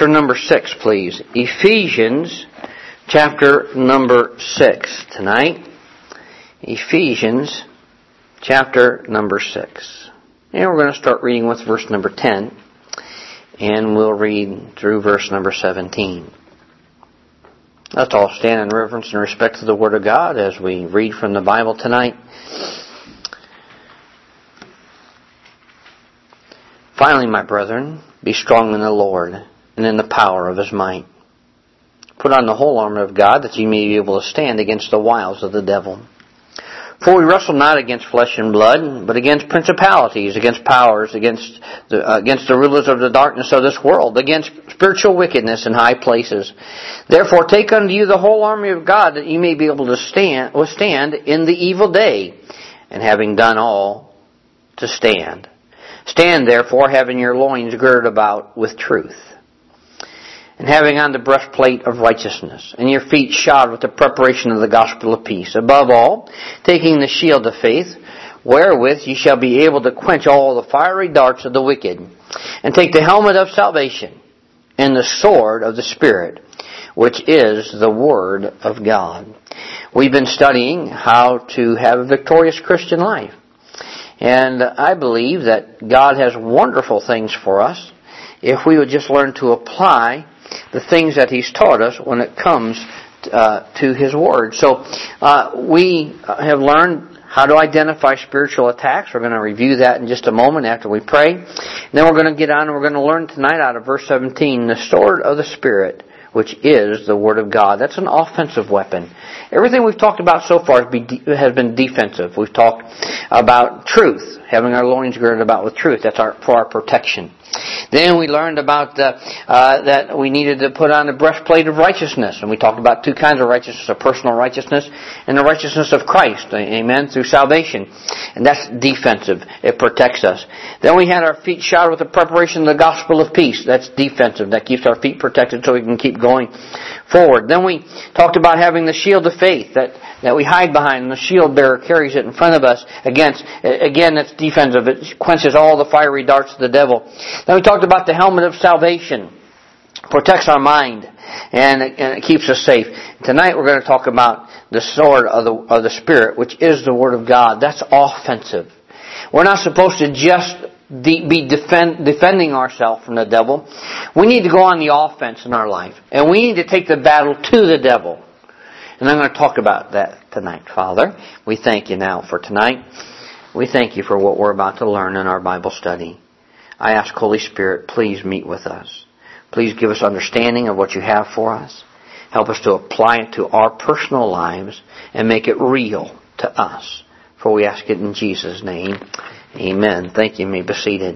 chapter number 6, please. Ephesians chapter number 6 tonight. Ephesians chapter number 6. And we're going to start reading with verse number 10. And we'll read through verse number 17. Let's all stand in reverence and respect to the Word of God as we read from the Bible tonight. Finally, my brethren, be strong in the Lord and in the power of His might. Put on the whole armor of God that ye may be able to stand against the wiles of the devil. For we wrestle not against flesh and blood, but against principalities, against powers, against the rulers of the darkness of this world, against spiritual wickedness in high places. Therefore take unto you the whole armor of God that ye may be able to withstand in the evil day, and having done all, to stand. Stand therefore, having your loins girded about with truth, and having on the breastplate of righteousness, and your feet shod with the preparation of the gospel of peace. Above all, taking the shield of faith, wherewith ye shall be able to quench all the fiery darts of the wicked, and take the helmet of salvation, and the sword of the Spirit, which is the Word of God. We've been studying how to have a victorious Christian life. And I believe that God has wonderful things for us if we would just learn to apply the things that He's taught us when it comes to His Word. So we have learned how to identify spiritual attacks. We're going to review that in just a moment after we pray. And then we're going to get on and we're going to learn tonight out of verse 17, the sword of the Spirit, which is the Word of God. That's an offensive weapon. Everything we've talked about so far has been defensive. We've talked about truth, having our loins girded about with truth. That's for our protection. Then we learned about that we needed to put on the breastplate of righteousness. And we talked about two kinds of righteousness, a personal righteousness and the righteousness of Christ. Amen. Through salvation. And that's defensive. It protects us. Then we had our feet shod with the preparation of the gospel of peace. That's defensive. That keeps our feet protected so we can keep going forward. Then we talked about having the shield of faith that we hide behind, and the shield bearer carries it in front of us. Again, that's defensive. It quenches all the fiery darts of the devil. Then we talked about the helmet of salvation. Protects our mind, and it keeps us safe. Tonight we're going to talk about the sword of the Spirit, which is the Word of God. That's offensive. We're not supposed to just be defending ourselves from the devil. We need to go on the offense in our life, and we need to take the battle to the devil. And I'm going to talk about that tonight. Father, we thank you now for tonight. We thank you for what we're about to learn in our Bible study. I ask, Holy Spirit, please meet with us. Please give us understanding of what you have for us. Help us to apply it to our personal lives and make it real to us. For we ask it in Jesus' name. Amen. Thank you. You may be seated.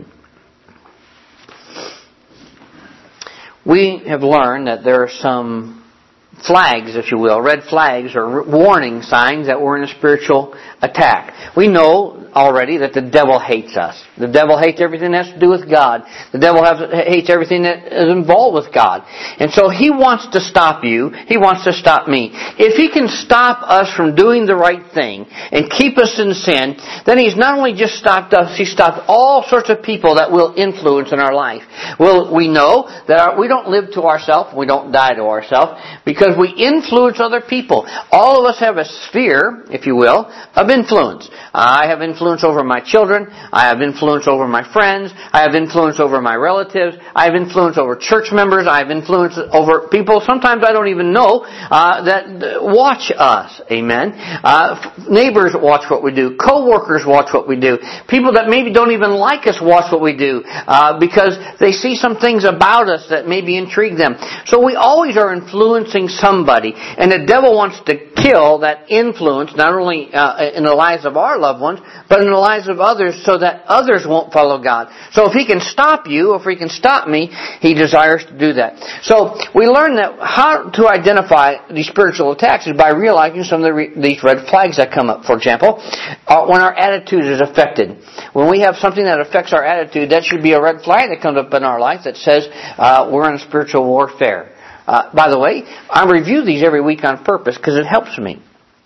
We have learned that there are some flags, if you will, red flags or warning signs that we're in a spiritual attack. We know already that the devil hates us. The devil hates everything that has to do with God. The devil hates everything that is involved with God. And so he wants to stop you. He wants to stop me. If he can stop us from doing the right thing and keep us in sin, then he's not only just stopped us, he's stopped all sorts of people that will influence in our life. Well, we know that we don't live to ourselves, we don't die to ourselves, because we influence other people. All of us have a sphere, if you will, of influence. I have influence over my children. I have influence over my friends. I have influence over my relatives. I have influence over church members. I have influence over people sometimes I don't even know that watch us. Amen. Neighbors watch what we do. Co-workers watch what we do. People that maybe don't even like us watch what we do because they see some things about us that maybe intrigue them. So we always are influencing somebody, and the devil wants to kill that influence, not only in the lives of our loved ones, but in the lives of others, so that others won't follow God. So if he can stop you, if he can stop me, he desires to do that. So we learn that how to identify these spiritual attacks is by realizing some of these red flags that come up. For example, when our attitude is affected. When we have something that affects our attitude, that should be a red flag that comes up in our life that says we're in spiritual warfare. By the way, I review these every week on purpose because it helps me.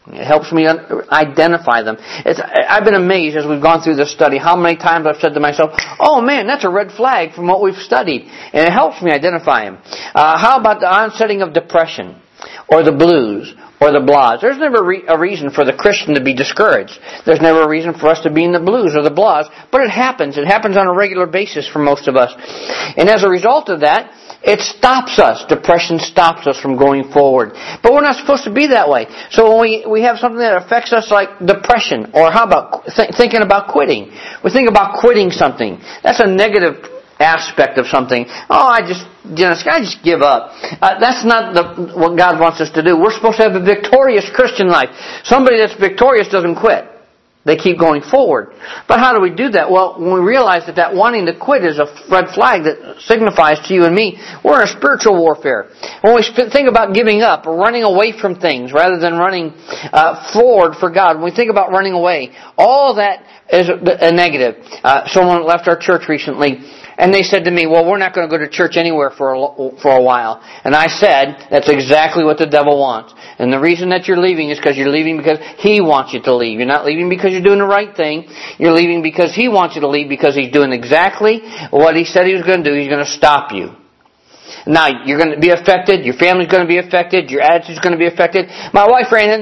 It helps me identify them. I've been amazed as we've gone through this study how many times I've said to myself, oh man, that's a red flag from what we've studied. And it helps me identify them. How about the onsetting of depression or the blues or the blahs? There's never a reason for the Christian to be discouraged. There's never a reason for us to be in the blues or the blahs. But it happens. It happens on a regular basis for most of us. And as a result of that, it stops us. Depression stops us from going forward. But we're not supposed to be that way. So when we have something that affects us like depression, or how about thinking about quitting? We think about quitting something. That's a negative aspect of something. Oh, I just give up. That's not what God wants us to do. We're supposed to have a victorious Christian life. Somebody that's victorious doesn't quit. They keep going forward. But how do we do that? Well, when we realize that wanting to quit is a red flag that signifies to you and me, we're in a spiritual warfare. When we think about giving up or running away from things rather than running forward for God, when we think about running away, all that is a negative. Someone left our church recently, and they said to me, well, we're not going to go to church anywhere for a while. And I said, that's exactly what the devil wants. And the reason that you're leaving is because you're leaving because he wants you to leave. You're not leaving because you're doing the right thing. You're leaving because he wants you to leave because he's doing exactly what he said he was going to do. He's going to stop you. Now, you're going to be affected. Your family's going to be affected. Your attitude's going to be affected. My wife ran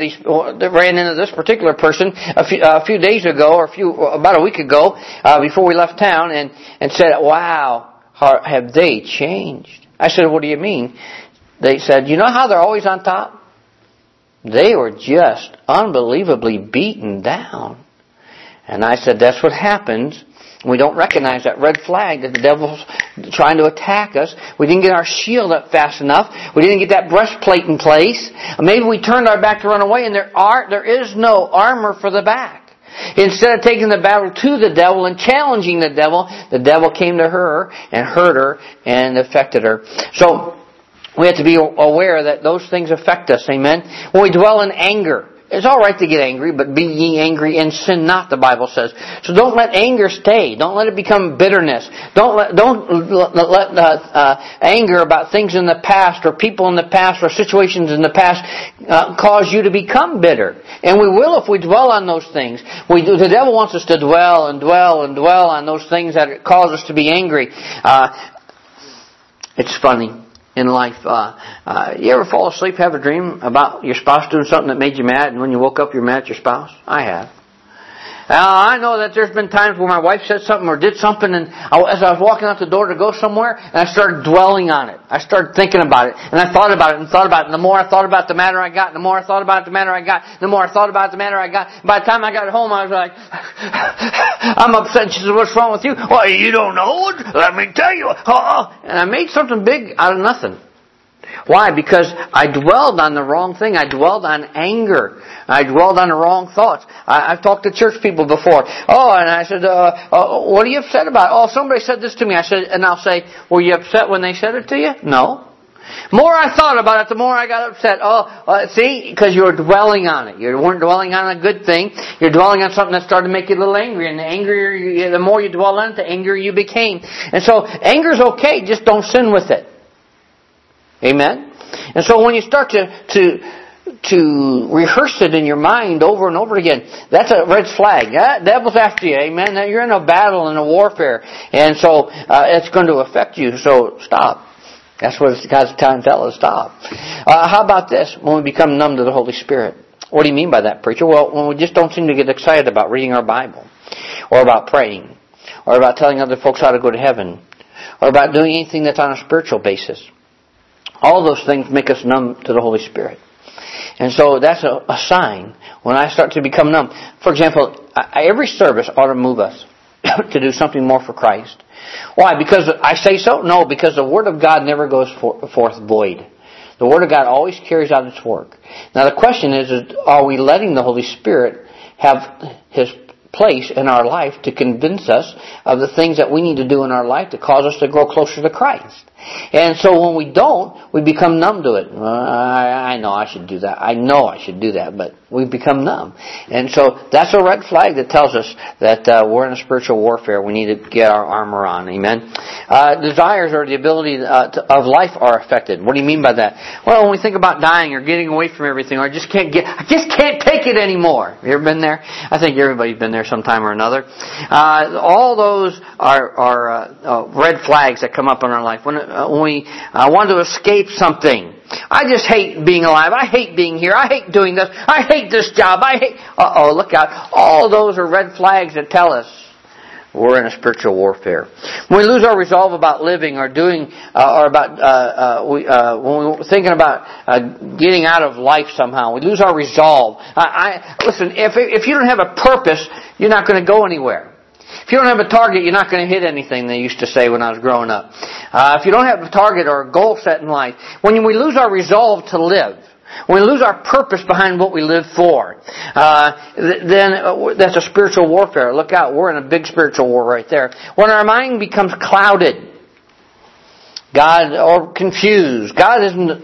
into this particular person a few days ago, or about a week ago, before we left town, and said, wow, have they changed? I said, what do you mean? They said, you know how they're always on top? They were just unbelievably beaten down. And I said, that's what happens. We don't recognize that red flag that the devil's trying to attack us. We didn't get our shield up fast enough. We didn't get that breastplate in place. Maybe we turned our back to run away, and there is no armor for the back. Instead of taking the battle to the devil and challenging the devil came to her and hurt her and affected her. So we have to be aware that those things affect us. Amen. When we dwell in anger, it's all right to get angry, but be ye angry and sin not, the Bible says. So don't let anger stay. Don't let it become bitterness. Don't let anger about things in the past or people in the past or situations in the past cause you to become bitter. And we will if we dwell on those things. The devil wants us to dwell and dwell and dwell on those things that cause us to be angry. It's funny. In life, you ever fall asleep, have a dream about your spouse doing something that made you mad, and when you woke up, you're mad at your spouse? I have. I know that there's been times where my wife said something or did something, and as I was walking out the door to go somewhere, and I started dwelling on it. I started thinking about it, and I thought about it and thought about it, and the more I thought about the matter I got, and the more I thought about the matter I got, the more I thought about the matter I got. By the time I got home, I was like, I'm upset. She said, what's wrong with you? Well, you don't know it. Let me tell you. And I made something big out of nothing. Why? Because I dwelled on the wrong thing. I dwelled on anger. I dwelled on the wrong thoughts. I've talked to church people before. And I said, what are you upset about? Oh, somebody said this to me. I said, and I'll say, were you upset when they said it to you? No. The more I thought about it, the more I got upset. See? Because you were dwelling on it. You weren't dwelling on a good thing. You're dwelling on something that started to make you a little angry. And the more you dwell on it, the angrier you became. And so, anger's okay. Just don't sin with it. Amen? And so when you start to rehearse it in your mind over and over again, that's a red flag. That devil's after you. Amen? You're in a battle, in a warfare. And so it's going to affect you. So stop. That's what God's trying to tell us. Stop. How about this? When we become numb to the Holy Spirit. What do you mean by that, preacher? Well, when we just don't seem to get excited about reading our Bible, or about praying, or about telling other folks how to go to heaven, or about doing anything that's on a spiritual basis. All those things make us numb to the Holy Spirit. And so that's a sign when I start to become numb. For example, every service ought to move us to do something more for Christ. Why? Because I say so? No, because the Word of God never goes forth void. The Word of God always carries out its work. Now the question is are we letting the Holy Spirit have His place in our life to convince us of the things that we need to do in our life to cause us to grow closer to Christ. And so when we don't, we become numb to it. I know I should do that. I know I should do that, but we become numb. And so that's a red flag that tells us that we're in a spiritual warfare. We need to get our armor on. Amen. Desires or the ability of life are affected. What do you mean by that? Well, when we think about dying or getting away from everything, or I just can't take it anymore. You ever been there? I think everybody's been there sometime or another. All those are red flags that come up in our life. When we want to escape something. I just hate being alive. I hate being here. I hate doing this. I hate this job. Look out. All those are red flags that tell us we're in a spiritual warfare. When we lose our resolve about living or doing, or about, when we're thinking about getting out of life somehow, we lose our resolve. Listen, if you don't have a purpose, you're not going to go anywhere. If you don't have a target, you're not going to hit anything, they used to say when I was growing up. If you don't have a target or a goal set in life, when we lose our resolve to live, when we lose our purpose behind what we live for, then that's a spiritual warfare. Look out, we're in a big spiritual war right there. When our mind becomes clouded, or confused. God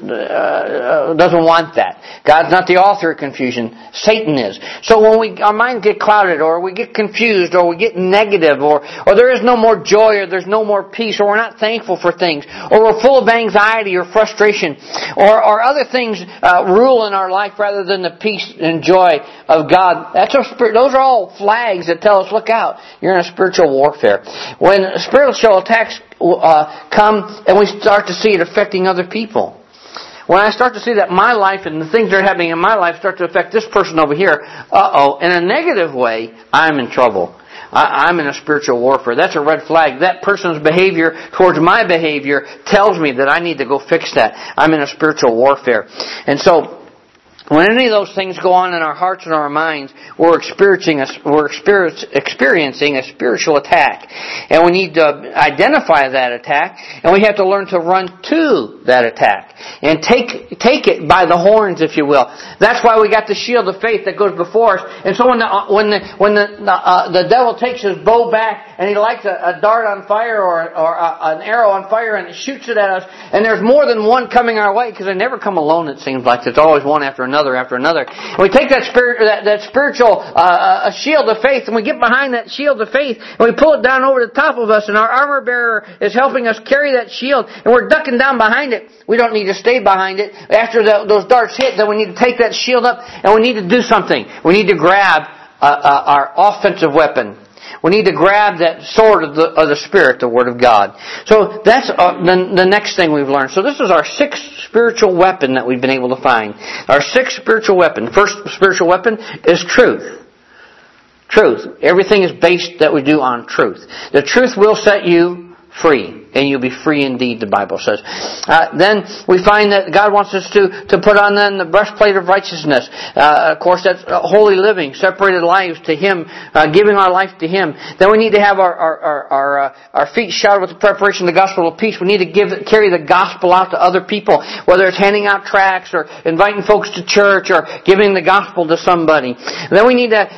doesn't want that. God's not the author of confusion. Satan is. So when our minds get clouded, or we get confused, or we get negative, or there is no more joy, or there's no more peace, or we're not thankful for things, or we're full of anxiety or frustration, or other things rule in our life rather than the peace and joy of God. Those are all flags that tell us, look out, you're in a spiritual warfare. When spiritual attacks come and we start to see it affecting other people. When I start to see that my life and the things that are happening in my life start to affect this person over here, in a negative way, I'm in trouble. I'm in a spiritual warfare. That's a red flag. That person's behavior towards my behavior tells me that I need to go fix that. I'm in a spiritual warfare. And so, when any of those things go on in our hearts and our minds, we're experiencing a spiritual attack. And we need to identify that attack, and we have to learn to run to that attack. And take it by the horns, if you will. That's why we got the shield of faith that goes before us. And so when the devil takes his bow back, and he lights a dart on fire or an arrow on fire, and it shoots it at us, and there's more than one coming our way, because they never come alone, it seems like. There's always one after another. And we take that spiritual shield of faith, and we get behind that shield of faith, and we pull it down over the top of us, and our armor bearer is helping us carry that shield, and we're ducking down behind it. We don't need to stay behind it. After those darts hit, then we need to take that shield up, and we need to do something. We need to grab our offensive weapon. We need to grab that sword of the Spirit, the Word of God. So that's the next thing we've learned. So this is our sixth spiritual weapon that we've been able to find. Our sixth spiritual weapon. The first spiritual weapon is truth. Truth. Everything is based that we do on truth. The truth will set you free. And you'll be free indeed, the Bible says. Then we find that God wants us to put on then the breastplate of righteousness. Of course, that's holy living, separated lives to Him, giving our life to Him. Then we need to have our feet shod with the preparation of the gospel of peace. We need to carry the gospel out to other people, whether it's handing out tracts or inviting folks to church or giving the gospel to somebody. And then we need to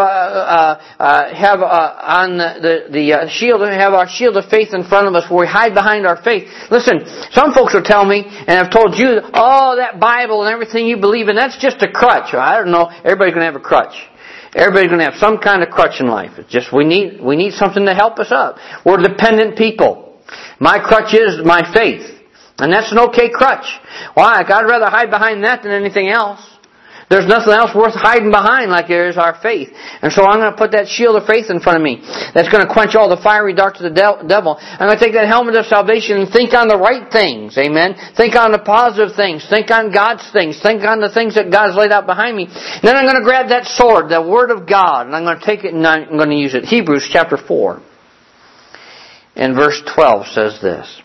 have on the shield, have our shield of faith in front of us, where we hide behind our faith. Listen, some folks will tell me, and I've told you, that Bible and everything you believe in, that's just a crutch. I don't know. Everybody's going to have a crutch. Everybody's going to have some kind of crutch in life. It's just we need something to help us up. We're dependent people. My crutch is my faith. And that's an okay crutch. Why? I'd rather hide behind that than anything else. There's nothing else worth hiding behind like there is our faith. And so I'm going to put that shield of faith in front of me. That's going to quench all the fiery darts of the devil. I'm going to take that helmet of salvation and think on the right things. Amen. Think on the positive things. Think on God's things. Think on the things that God's laid out behind me. Then I'm going to grab that sword, the Word of God, and I'm going to take it and I'm going to use it. Hebrews chapter 4 and verse 12 says this.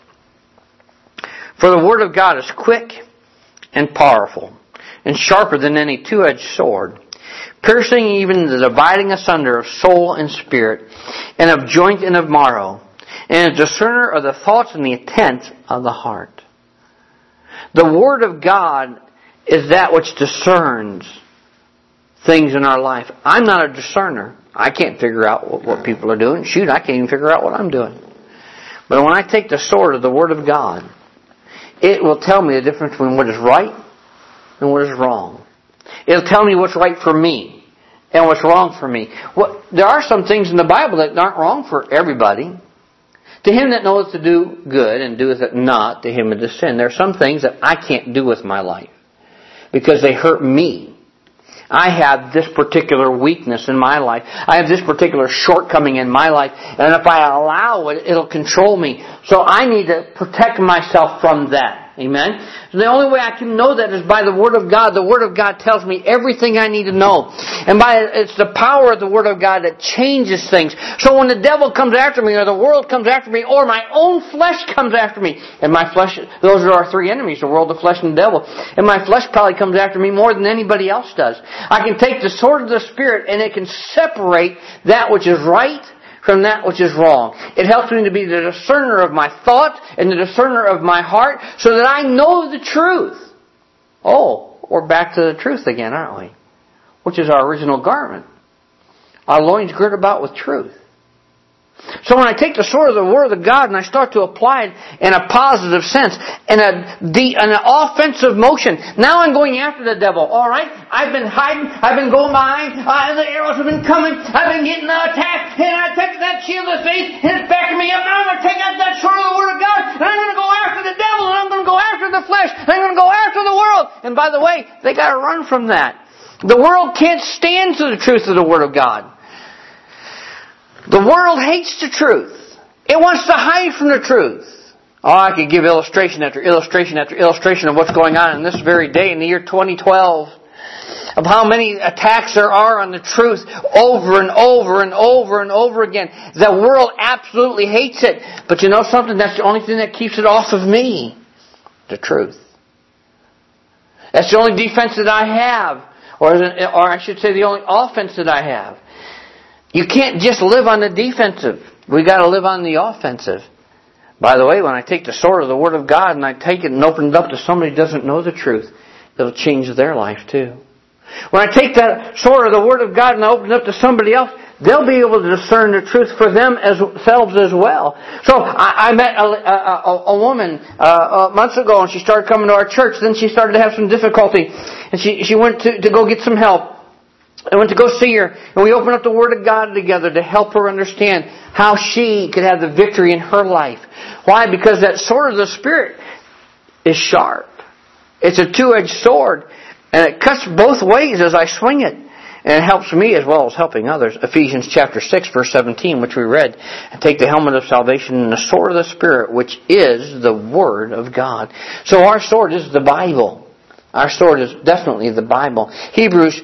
For the Word of God is quick and powerful, and sharper than any two-edged sword, piercing even the dividing asunder of soul and spirit, and of joint and of marrow, and a discerner of the thoughts and the intents of the heart. The Word of God is that which discerns things in our life. I'm not a discerner. I can't figure out what people are doing. Shoot, I can't even figure out what I'm doing. But when I take the sword of the Word of God, it will tell me the difference between what is right and what is wrong. It'll tell me what's right for me and what's wrong for me. There are some things in the Bible that aren't wrong for everybody. To him that knoweth to do good and doeth it not, to him it is sin. There are some things that I can't do with my life because they hurt me. I have this particular weakness in my life. I have this particular shortcoming in my life. And if I allow it, it'll control me. So I need to protect myself from that. Amen? So the only way I can know that is by the Word of God. The Word of God tells me everything I need to know. And it's the power of the Word of God that changes things. So when the devil comes after me, or the world comes after me, or my own flesh comes after me, and my flesh, those are our three enemies, the world, the flesh, and the devil. And my flesh probably comes after me more than anybody else does. I can take the sword of the Spirit and it can separate that which is right from that which is wrong. It helps me to be the discerner of my thought and the discerner of my heart so that I know the truth. Oh, we're back to the truth again, aren't we? Which is our original garment. Our loins girt about with truth. So when I take the sword of the Word of God and I start to apply it in a positive sense, in an offensive motion, now I'm going after the devil. All right, I've been hiding, I've been going behind, the arrows have been coming, I've been getting attacked, and I take that shield of faith and it's backing me up. Now I'm going to take out that sword of the Word of God, and I'm going to go after the devil, and I'm going to go after the flesh, and I'm going to go after the world. And by the way, they got to run from that. The world can't stand to the truth of the Word of God. The world hates the truth. It wants to hide from the truth. Oh, I could give illustration after illustration after illustration of what's going on in this very day in the year 2012. Of how many attacks there are on the truth over and over and over and over again. The world absolutely hates it. But you know something? That's the only thing that keeps it off of me. The truth. That's the only defense that I have. Or I should say the only offense that I have. You can't just live on the defensive. We got to live on the offensive. By the way, when I take the sword of the Word of God and I take it and open it up to somebody who doesn't know the truth, it'll change their life too. When I take that sword of the Word of God and I open it up to somebody else, they'll be able to discern the truth for themselves as well. So I met a woman months ago, and she started coming to our church. Then she started to have some difficulty, and she went to go get some help. I went to go see her, and we opened up the Word of God together to help her understand how she could have the victory in her life. Why? Because that sword of the Spirit is sharp. It's a two-edged sword, and it cuts both ways as I swing it. And it helps me as well as helping others. Ephesians chapter 6, verse 17, which we read. And take the helmet of salvation and the sword of the Spirit, which is the Word of God. So our sword is the Bible. Our sword is definitely the Bible. Hebrews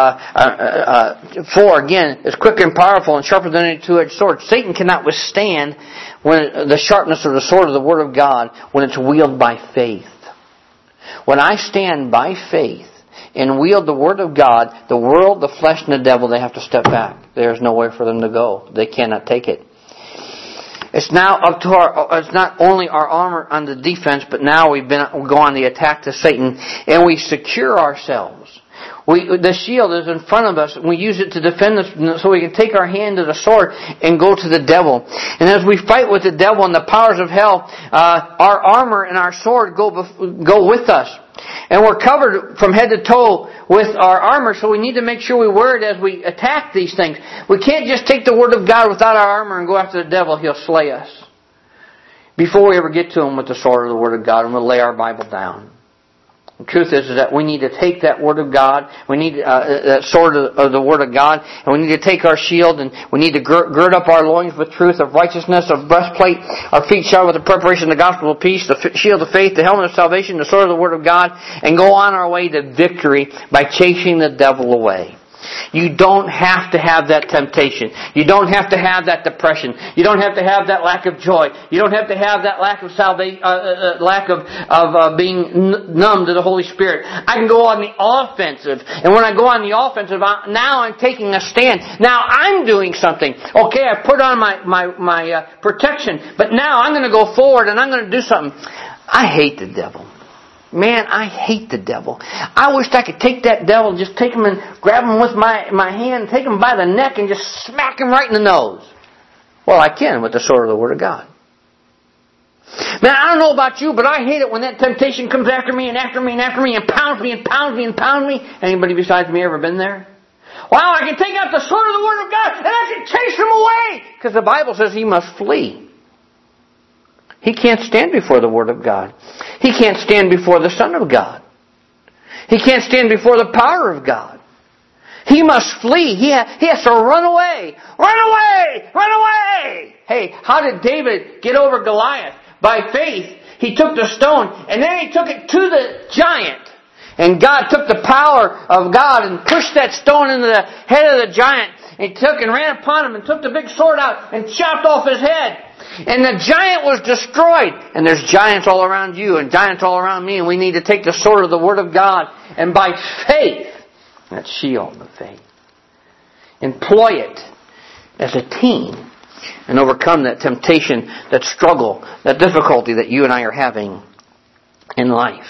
4, again, is quick and powerful and sharper than any two-edged sword. Satan cannot withstand the sharpness of the sword of the Word of God when it's wielded by faith. When I stand by faith and wield the Word of God, the world, the flesh, and the devil, they have to step back. There's nowhere for them to go. They cannot take it. It's now up to it's not only our armor on the defense, but now we go on the attack to Satan, and we secure ourselves. The shield is in front of us, and we use it to defend us so we can take our hand to the sword and go to the devil. And as we fight with the devil and the powers of hell, our armor and our sword go with us. And we're covered from head to toe with our armor, so we need to make sure we wear it as we attack these things. We can't just take the Word of God without our armor and go after the devil. He'll slay us. Before we ever get to him with the sword of the Word of God, and we'll lay our Bible down. The truth is that we need to take that Word of God, we need that sword of the Word of God, and we need to take our shield, and we need to gird up our loins with truth of righteousness, of breastplate, our feet shod with the preparation of the gospel of peace, the shield of faith, the helmet of salvation, the sword of the Word of God, and go on our way to victory by chasing the devil away. You don't have to have that temptation. You don't have to have that depression. You don't have to have that lack of joy. You don't have to have that lack of salvation, lack of being numb to the Holy Spirit. I can go on the offensive, and when I go on the offensive, now I'm taking a stand. Now I'm doing something. Okay, I put on my protection, but now I'm going to go forward and I'm going to do something. I hate the devil. Man, I hate the devil. I wished I could take that devil and just take him and grab him with my hand, take him by the neck and just smack him right in the nose. Well, I can with the sword of the Word of God. Man, I don't know about you, but I hate it when that temptation comes after me and after me and after me and pounds me and pounds me and pounds me. Anybody besides me ever been there? Wow, I can take out the sword of the Word of God and I can chase him away. Because the Bible says he must flee. He can't stand before the Word of God. He can't stand before the Son of God. He can't stand before the power of God. He must flee. He has to run away. Run away! Run away! Hey, how did David get over Goliath? By faith, he took the stone and then he took it to the giant. And God took the power of God and pushed that stone into the head of the giant. He took and ran upon him and took the big sword out and chopped off his head. And the giant was destroyed. And there's giants all around you and giants all around me. And we need to take the sword of the Word of God. And by faith, that shield of faith, employ it as a team. And overcome that temptation, that struggle, that difficulty that you and I are having in life.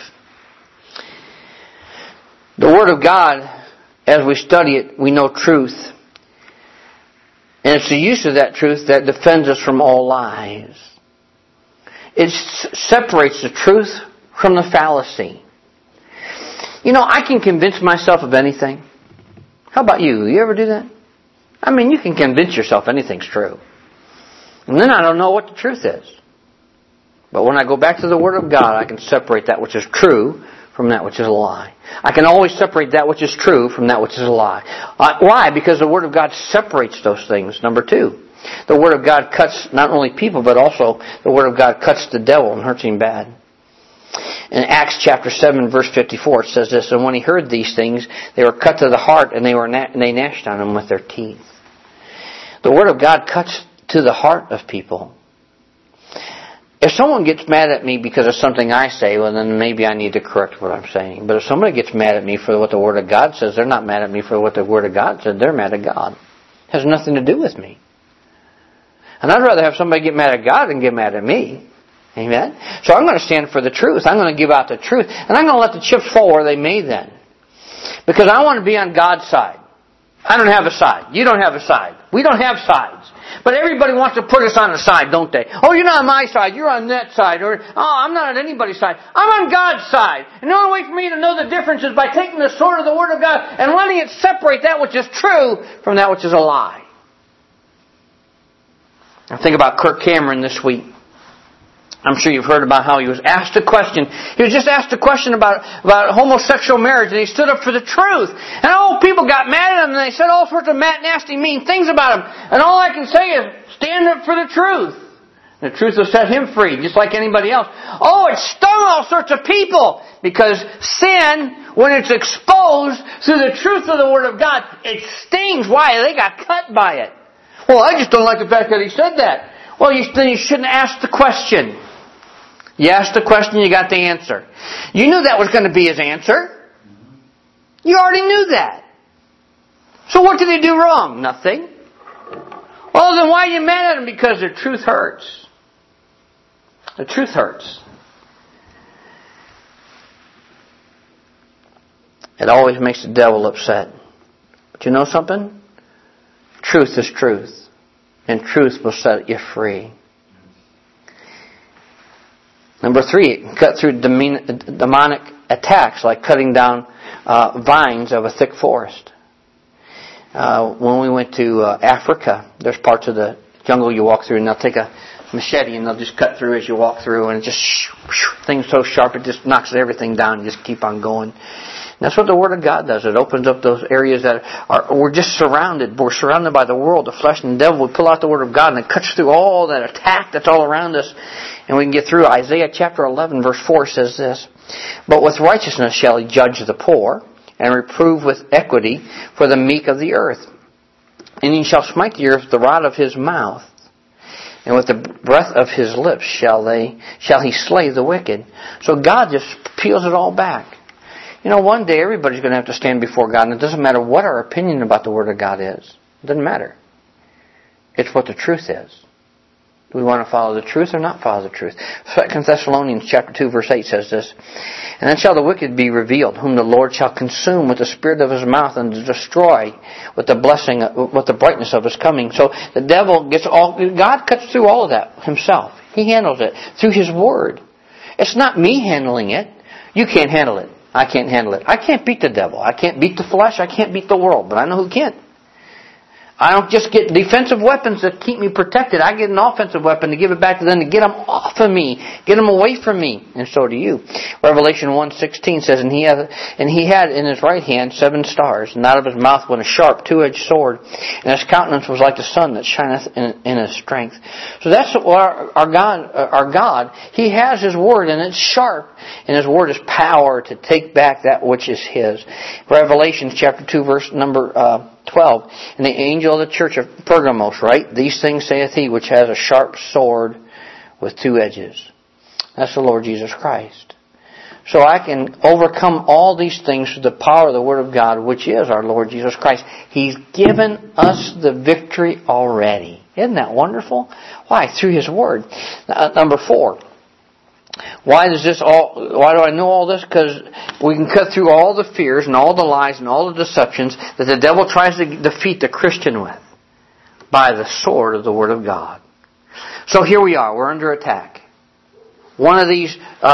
The Word of God, as we study it, we know truth. And it's the use of that truth that defends us from all lies. It separates the truth from the fallacy. You know, I can convince myself of anything. How about you? You ever do that? I mean, you can convince yourself anything's true. And then I don't know what the truth is. But when I go back to the Word of God, I can separate that which is true from that which is a lie. I can always separate that which is true from that which is a lie. Why? Because the Word of God separates those things. Number two, the Word of God cuts not only people, but also the Word of God cuts the devil and hurts him bad. In Acts chapter 7, verse 54, it says this, and when he heard these things, they were cut to the heart, and they gnashed on him with their teeth. The Word of God cuts to the heart of people. If someone gets mad at me because of something I say, well then maybe I need to correct what I'm saying. But if somebody gets mad at me for what the Word of God says, they're not mad at me for what the Word of God said. They're mad at God. It has nothing to do with me. And I'd rather have somebody get mad at God than get mad at me. Amen? So I'm going to stand for the truth. I'm going to give out the truth. And I'm going to let the chips fall where they may then. Because I want to be on God's side. I don't have a side. You don't have a side. We don't have sides. But everybody wants to put us on a side, don't they? Oh, you're not on my side. You're on that side. Or, oh, I'm not on anybody's side. I'm on God's side. And the only way for me to know the difference is by taking the sword of the Word of God and letting it separate that which is true from that which is a lie. I think about Kirk Cameron this week. I'm sure you've heard about how he was asked a question. He was just asked a question about homosexual marriage, and he stood up for the truth. And people got mad at him, and they said all sorts of nasty, mean things about him. And all I can say is, stand up for the truth. The truth will set him free, just like anybody else. Oh, it stung all sorts of people, because sin, when it's exposed through the truth of the Word of God, it stings. Why? They got cut by it. Well, I just don't like the fact that he said that. Well, then you shouldn't ask the question. You asked the question, you got the answer. You knew that was going to be his answer. You already knew that. So what did he do wrong? Nothing. Well, then why are you mad at him? Because the truth hurts. The truth hurts. It always makes the devil upset. But you know something? Truth is truth. And truth will set you free. Number 3, it can cut through demonic attacks like cutting down vines of a thick forest. When we went to Africa, there's parts of the jungle you walk through and they'll take a machete and they'll just cut through as you walk through, and it just things so sharp it just knocks everything down and just keep on going. And that's what the Word of God does. It opens up those areas that we're just surrounded. We're surrounded by the world, the flesh, and the devil. We pull out the Word of God and it cuts through all that attack that's all around us. And we can get through. Isaiah chapter 11 verse 4 says this, but with righteousness shall he judge the poor, and reprove with equity for the meek of the earth. And he shall smite the earth with the rod of his mouth, and with the breath of his lips shall he slay the wicked. So God just peels it all back. You know, one day everybody's going to have to stand before God, and it doesn't matter what our opinion about the Word of God is. It doesn't matter. It's what the truth is. Do we want to follow the truth or not follow the truth? 2 Thessalonians chapter 2 verse 8 says this, And then shall the wicked be revealed, whom the Lord shall consume with the spirit of his mouth and destroy with the brightness of his coming. So the devil God cuts through all of that himself. He handles it through his word. It's not me handling it. You can't handle it. I can't handle it. I can't beat the devil. I can't beat the flesh. I can't beat the world. But I know who can. I don't just get defensive weapons that keep me protected. I get an offensive weapon to give it back to them, to get them off of me, get them away from me. And so do you. Revelation 1:16 says, And he had in his right hand 7 stars, and out of his mouth went a sharp 2-edged sword, and his countenance was like the sun that shineth in his strength. So that's our God. He has his word, and it's sharp, and his word is power to take back that which is his. Revelation chapter 2, verse number 12. And the angel of the church of Pergamos, right? These things saith he which has a sharp sword with 2 edges. That's the Lord Jesus Christ. So I can overcome all these things through the power of the Word of God, which is our Lord Jesus Christ. He's given us the victory already. Isn't that wonderful? Why? Through His Word. Number 4. Why do I know all this? Because we can cut through all the fears and all the lies and all the deceptions that the devil tries to defeat the Christian with by the sword of the Word of God. So here we are. We're under attack. One of these,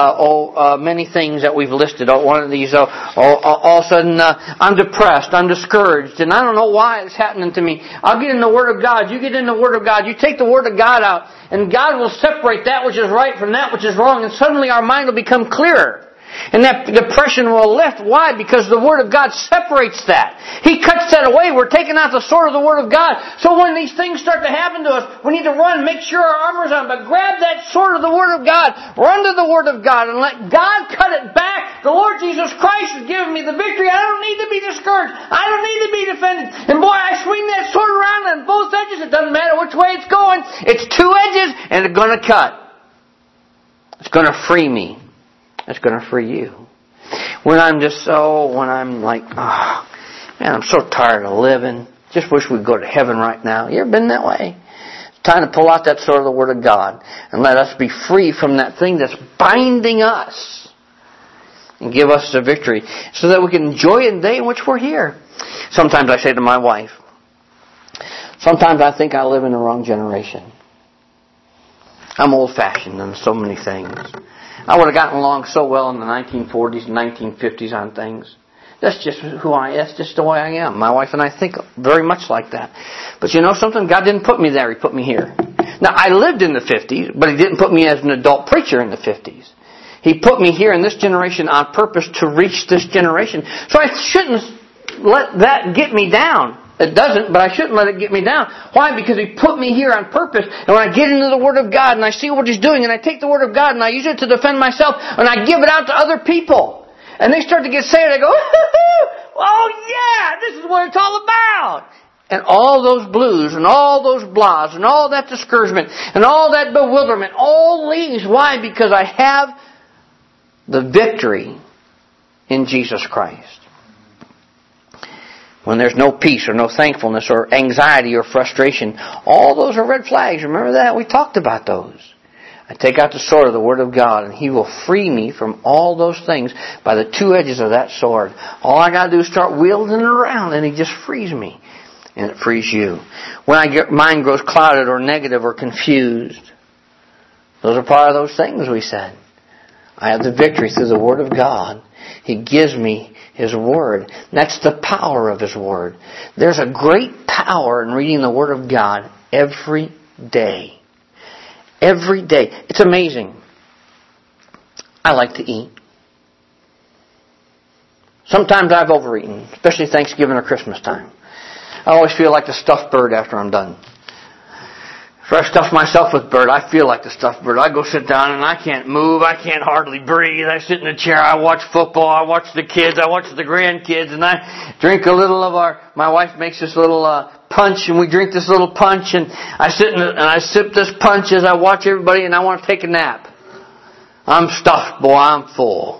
many things that we've listed. One of these, all of a sudden, I'm depressed, I'm discouraged, and I don't know why it's happening to me. I'll get in the Word of God. You get in the Word of God. You take the Word of God out, and God will separate that which is right from that which is wrong, and suddenly our mind will become clearer. And that depression will lift. Why? Because the Word of God separates that. He cuts that away. We're taking out the sword of the Word of God. So when these things start to happen to us, we need to run, make sure our armor's on. But grab that sword of the Word of God, run to the Word of God, and let God cut it back. The Lord Jesus Christ has given me the victory. I don't need to be discouraged. I don't need to be defended. And boy, I swing that sword around on both edges. It doesn't matter which way it's going. It's 2 edges, and it's going to cut. It's going to free me. It's going to free you. When I'm like, oh, man, I'm so tired of living. Just wish we'd go to heaven right now. You ever been that way? It's time to pull out that sword of the Word of God and let us be free from that thing that's binding us and give us the victory so that we can enjoy the day in which we're here. Sometimes I say to my wife, sometimes I think I live in the wrong generation. I'm old-fashioned in so many things. I would have gotten along so well in the 1940s and 1950s on things. That's just that's just the way I am. My wife and I think very much like that. But you know something? God didn't put me there. He put me here. Now, I lived in the 50s, but He didn't put me as an adult preacher in the 50s. He put me here in this generation on purpose to reach this generation. So I shouldn't let that get me down. It doesn't, but I shouldn't let it get me down. Why? Because He put me here on purpose. And when I get into the Word of God and I see what He's doing and I take the Word of God and I use it to defend myself and I give it out to other people. And they start to get saved. I go, oh yeah, this is what it's all about. And all those blues and all those blahs and all that discouragement and all that bewilderment all leaves. Why? Because I have the victory in Jesus Christ. When there's no peace or no thankfulness or anxiety or frustration, all those are red flags. Remember that? We talked about those. I take out the sword of the Word of God and He will free me from all those things by the 2 edges of that sword. All I got to do is start wielding it around and He just frees me. And it frees you. When mind grows clouded or negative or confused, those are part of those things we said. I have the victory through the Word of God. He gives me His Word. That's the power of His Word. There's a great power in reading the Word of God every day. Every day. It's amazing. I like to eat. Sometimes I've overeaten, especially Thanksgiving or Christmas time. I always feel like the stuffed bird after I'm done. If I stuff myself with bird, I feel like the stuffed bird. I go sit down and I can't move. I can't hardly breathe. I sit in a chair. I watch football. I watch the kids. I watch the grandkids. And I drink a little of my wife makes this little punch, and we drink this little punch. And I sit and I sip this punch as I watch everybody, and I want to take a nap. I'm stuffed, boy. I'm full.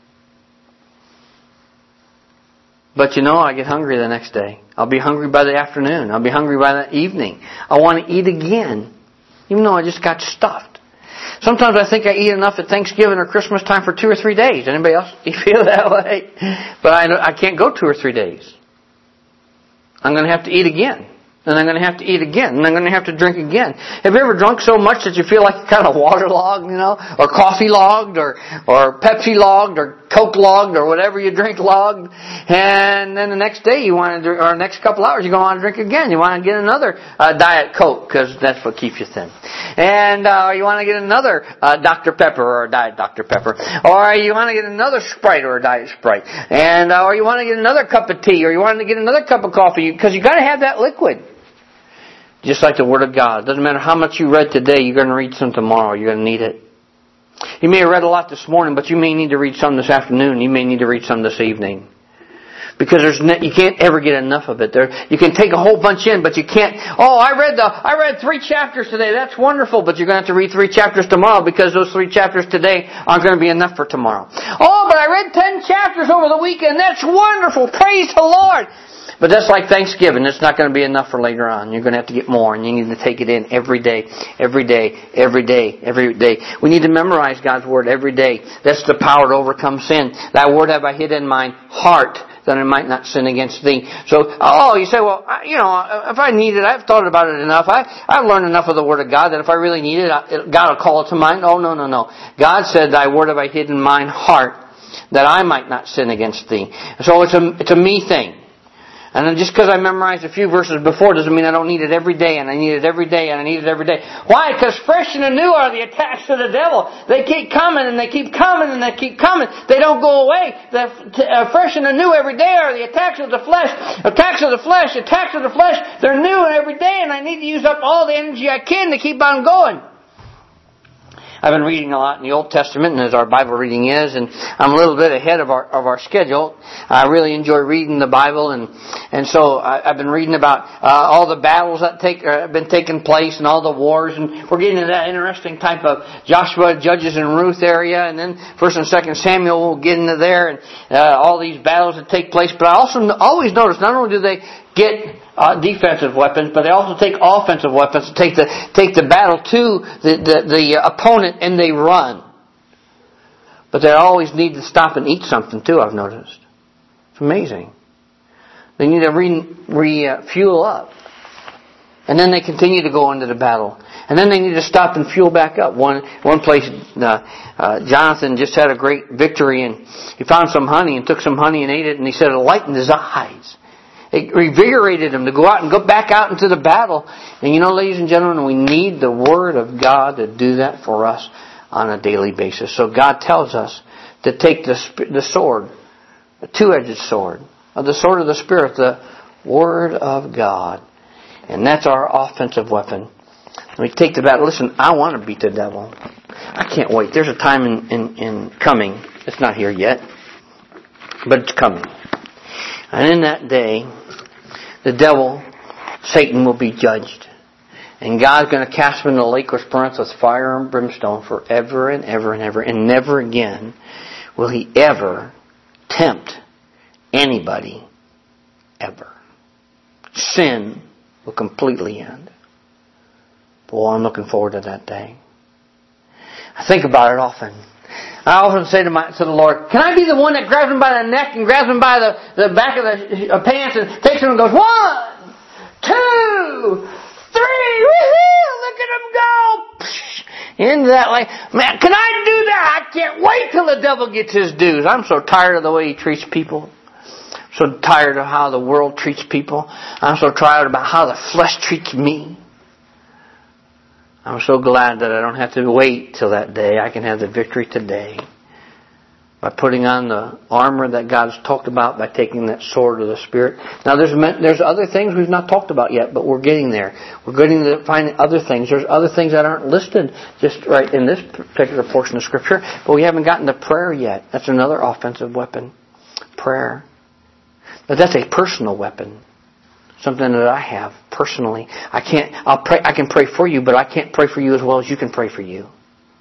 But you know, I get hungry the next day. I'll be hungry by the afternoon. I'll be hungry by the evening. I want to eat again, even though I just got stuffed. Sometimes I think I eat enough at Thanksgiving or Christmas time for 2 or 3 days. Anybody else? You feel that way? But I can't go 2 or 3 days. I'm going to have to eat again. And I'm going to have to eat again. And I'm going to have to drink again. Have you ever drunk so much that you feel like you're kind of waterlogged, or coffee logged, or Pepsi logged, or Coke logged, or whatever you drink logged? And then the next day or next couple hours you go on to drink again. You want to get another Diet Coke, because that's what keeps you thin. And you want to get another Dr. Pepper or a Diet Dr. Pepper. Or you want to get another Sprite or a Diet Sprite. And or you want to get another cup of tea, or you want to get another cup of coffee, because you got to have that liquid. Just like the Word of God. It doesn't matter how much you read today, you're going to read some tomorrow. You're going to need it. You may have read a lot this morning, but you may need to read some this afternoon. You may need to read some this evening. Because you can't ever get enough of it. You can take a whole bunch in, but you can't. Oh, I read 3 chapters today. That's wonderful, but you're going to have to read 3 chapters tomorrow, because those 3 chapters today aren't going to be enough for tomorrow. Oh, but I read 10 chapters over the weekend. That's wonderful. Praise the Lord. But that's like Thanksgiving. It's not going to be enough for later on. You're going to have to get more, and you need to take it in every day, every day, every day, every day. We need to memorize God's Word every day. That's the power to overcome sin. Thy Word have I hid in mine heart, that I might not sin against thee. So, you say, well, if I need it, I've thought about it enough. I've learned enough of the Word of God that if I really need it, God will call it to mind. Oh, no. God said, thy Word have I hid in mine heart, that I might not sin against thee. So it's a me thing. And then just because I memorized a few verses before doesn't mean I don't need it every day, and I need it every day, and I need it every day. Why? Because fresh and anew are the attacks of the devil. They keep coming, and they keep coming, and they keep coming. They don't go away. Fresh and anew every day are the attacks of the flesh. Attacks of the flesh, attacks of the flesh. They're new every day, and I need to use up all the energy I can to keep on going. I've been reading a lot in the Old Testament, and as our Bible reading is, and I'm a little bit ahead of our schedule. I really enjoy reading the Bible, and so I've been reading about all the battles that have been taking place, and all the wars, and we're getting into that interesting type of Joshua, Judges, and Ruth area, and then 1st and 2nd Samuel will get into there, and all these battles that take place. But I also always notice not only do they get defensive weapons, but they also take offensive weapons to take the battle to the opponent, and they run. But they always need to stop and eat something too, I've noticed. It's amazing. They need to refuel up. And then they continue to go into the battle. And then they need to stop and fuel back up. One place, Jonathan just had a great victory, and he found some honey and took some honey and ate it, and he said it lightened his eyes. It revigorated him to go out and go back out into the battle. And ladies and gentlemen, we need the Word of God to do that for us on a daily basis. So God tells us to take the sword, a two-edged sword, the sword of the Spirit, the Word of God. And that's our offensive weapon. We take the battle. Listen, I want to beat the devil. I can't wait. There's a time in coming. It's not here yet, but it's coming. And in that day, the devil, Satan, will be judged. And God's going to cast him in the lake which burneth with fire and brimstone forever and ever and ever. And never again will he ever tempt anybody, ever. Sin will completely end. Boy, I'm looking forward to that day. I think about it often. I often say to the Lord, can I be the one that grabs him by the neck and grabs him by the back of the pants and takes him and goes, 1, 2, 3, woohoo! Look at him go! Into that lake. Man, can I do that? I can't wait till the devil gets his dues. I'm so tired of the way he treats people. So tired of how the world treats people. I'm so tired about how the flesh treats me. I'm so glad that I don't have to wait till that day. I can have the victory today by putting on the armor that God's talked about, by taking that sword of the Spirit. Now there's other things we've not talked about yet, but we're getting there. We're getting to find other things. There's other things that aren't listed just right in this particular portion of Scripture, but we haven't gotten to prayer yet. That's another offensive weapon. Prayer. But that's a personal weapon. Something that I have personally. I can pray for you, but I can't pray for you as well as you can pray for you.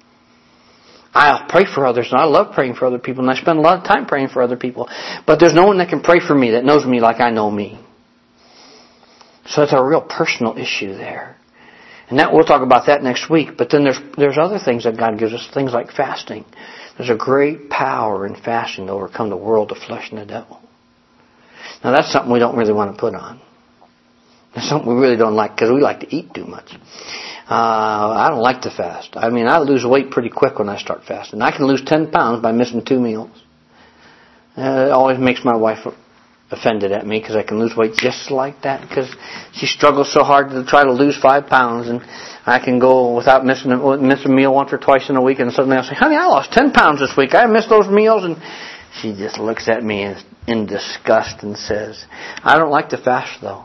I'll pray for others, and I love praying for other people, and I spend a lot of time praying for other people. But there's no one that can pray for me that knows me like I know me. So it's a real personal issue there. And that we'll talk about that next week. But then there's other things that God gives us, things like fasting. There's a great power in fasting to overcome the world, the flesh, and the devil. Now that's something we don't really want to put on. It's something we really don't like because we like to eat too much. I don't like to fast. I mean, I lose weight pretty quick when I start fasting. I can lose 10 pounds by missing 2 meals. It always makes my wife offended at me because I can lose weight just like that because she struggles so hard to try to lose 5 pounds, and I can go without missing a meal once or twice in a week, and suddenly I'll say, honey, I lost 10 pounds this week. I missed those meals, and she just looks at me in disgust and says, I don't like to fast though.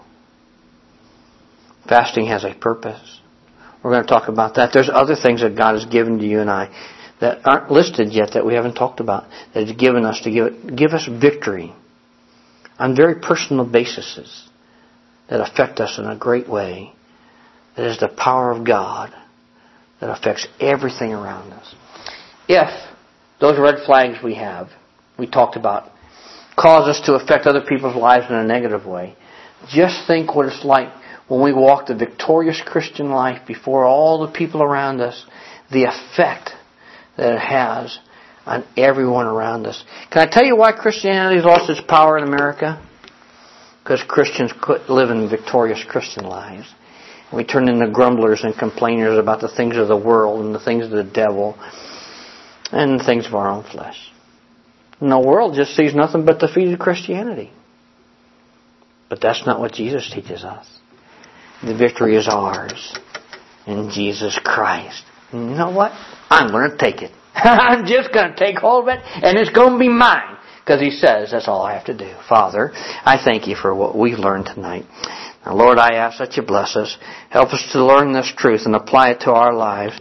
Fasting has a purpose. We're going to talk about that. There's other things that God has given to you and I that aren't listed yet that we haven't talked about, that He's given us to give us victory on very personal bases that affect us in a great way. That is the power of God that affects everything around us. If those red flags we talked about, cause us to affect other people's lives in a negative way, just think what it's like when we walk the victorious Christian life before all the people around us, the effect that it has on everyone around us. Can I tell you why Christianity has lost its power in America? Because Christians quit living victorious Christian lives. We turn into grumblers and complainers about the things of the world and the things of the devil and the things of our own flesh. And the world just sees nothing but defeated Christianity. But that's not what Jesus teaches us. The victory is ours in Jesus Christ. And you know what? I'm going to take it. I'm just going to take hold of it, and it's going to be mine. Because He says that's all I have to do. Father, I thank You for what we've learned tonight. Now, Lord, I ask that You bless us. Help us to learn this truth and apply it to our lives.